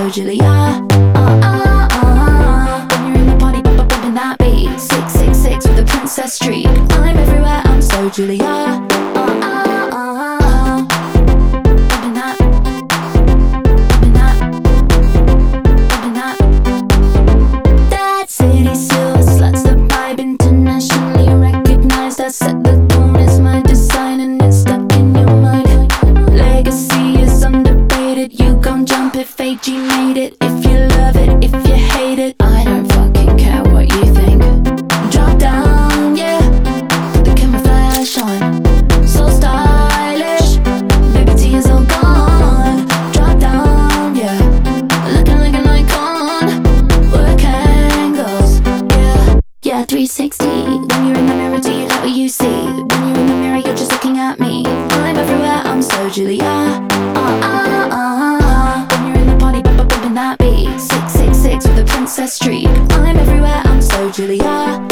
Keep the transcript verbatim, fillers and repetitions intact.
so Julia. Uh, uh, uh. When you're in the party, bump, bump, bumping that beat. Six, six, six with a princess streak. I'm everywhere, I'm so Julia. Uh, uh, uh. Bumping that, bumping that, bumping that. That city silver sluts, the vibe internationally recognized. I set the tone, it's my design and it's stuck in your mind. Legacy is undebated, you gon' jump if A G made it. If you love it, if you hate it, I don't fucking care what you think. Drop down, yeah, put the camera flash on. So stylish, baby T is all gone. Drop down, yeah, looking like an icon. Work angles, yeah, yeah, three sixty. When you're in the mirror, do you like what you see? When you're in the mirror, you're just looking at me. I'm everywhere, I'm so Julia. Uh, uh, uh. When you're in the party, bump, bump, bumping that beat. Six, six, six with a princess streak. I'm everywhere, I'm so Julia.